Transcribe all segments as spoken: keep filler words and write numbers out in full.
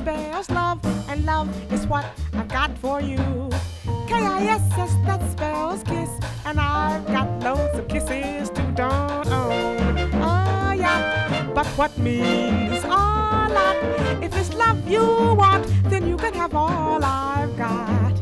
spells love, and love is what I've got for you. K I S S, that spells kiss, and I've got loads of kisses to don't own. Oh yeah, but what means a lot? If it's love you want, then you can have all I've got.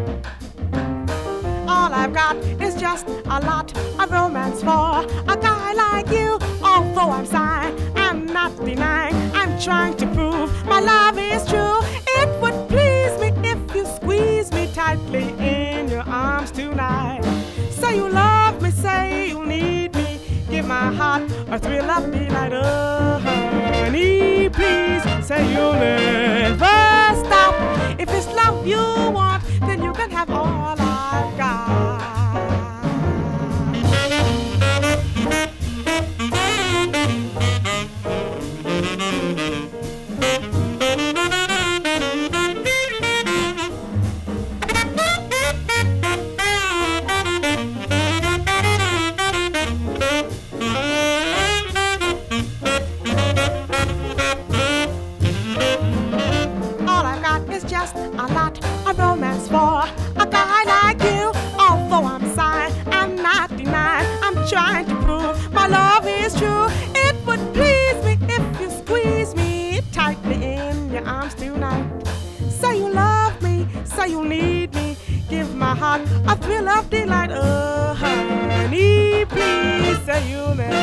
All I've got is just a lot of romance for a guy like you. Although I'm sighing, I'm not denying, I'm trying to prove my love is true. It would please me if you squeeze me tightly in your arms tonight. Say you love me, say you need me, give my heart a thrill of delight. Oh, honey, please say you'll never stop. If it's love you want, then you can have all I've got. Just a lot of romance for a guy like you. Although I'm sighing, I'm not denying, I'm trying to prove my love is true. It would please me if you squeeze me tightly in your arms tonight. Say you love me, say you need me, give my heart a thrill of delight. Oh, honey, please say you'll never